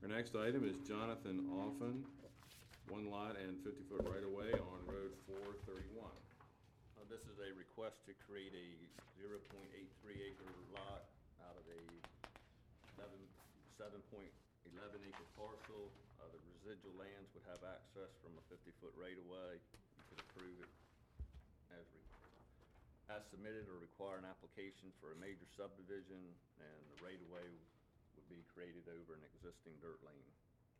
Our next item is Jonathan Offen, one lot and 50-foot right-of-way on Road 431. This is a request to create a 0.83 acre lot out of a 7.11 acre parcel. The residual lands would have access from a 50-foot right-of-way. You could approve it as submitted or require an application for a major subdivision, and the right-of-way would be created over an existing dirt lane.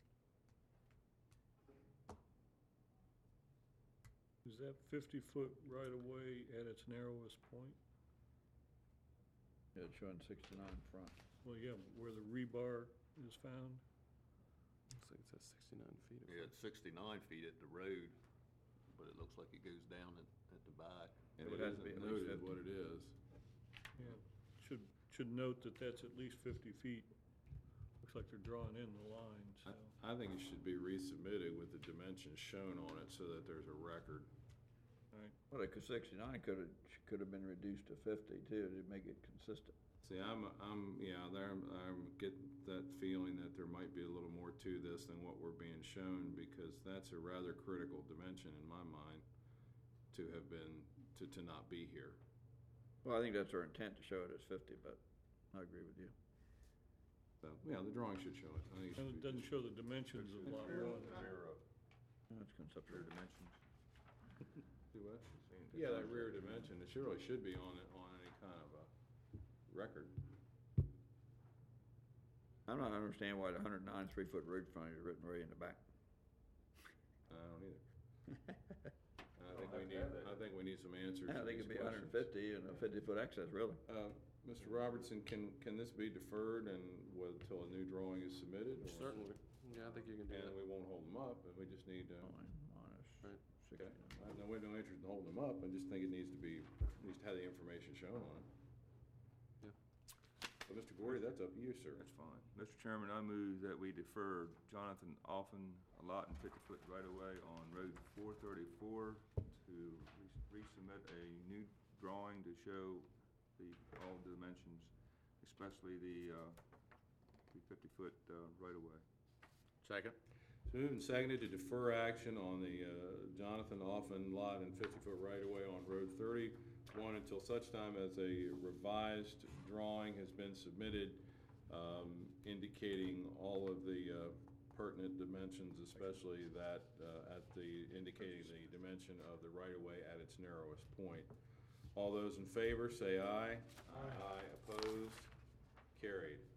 Is that 50-foot right-of-way at its narrowest point? Yeah, it's showing 69 front. Well, yeah, where the rebar is found? Looks like it says 69 feet. Yeah, it's 69 feet at the road, but it looks like it goes down at the back. And It it has to be isn't at least noted 50. what it is. Yeah. Should note that that's at least 50 feet. Looks like they're drawing in the line, so. I think it should be resubmitted with the dimensions shown on it so that there's a record. All right. Well, the 69 could have been reduced to 50 too, to make it consistent. See, I get that feeling that there might be a little more to this than what we're being shown, because that's a rather critical dimension in my mind to have been, to not be here. Well, I think that's our intent, to show it as 50, but I agree with you. So, yeah, the drawing should show it. I think it should And be- it doesn't show the dimensions of lot one. That's conceptual. Dimensions. Do what? Yeah, that rear dimension, it surely should be on it, on any kind of a record. I'm not understanding why the 109 3-foot road frontage is written right in the back. I don't either. I think we need some answers I to think these it'd be questions. 150 and a 50-foot access, really. Mr. Robertson, can this be deferred and until a new drawing is submitted? or- Certainly. Yeah, I think you can do And we that. won't hold them up, and we just need to, Minus Right. 69. okay. I have no interest in holding them up, I just think it needs to have the information shown on it. Yeah. So, Mr. Gordy, that's up to you, sir. That's fine. Mr. Chairman, I move that we defer Jonathan Offen a lot and 50-foot right-of-way on Road 434 to resubmit a new drawing to show all the dimensions, especially the 50-foot right-of-way. Second. It's moved and seconded to defer action on the Jonathan Offen lot and 50-foot right-of-way on Road 31 until such time as a revised drawing has been submitted, indicating all of the pertinent dimensions, especially that indicating the dimension of the right-of-way at its narrowest point. All those in favor say aye. Aye. Opposed? Carried.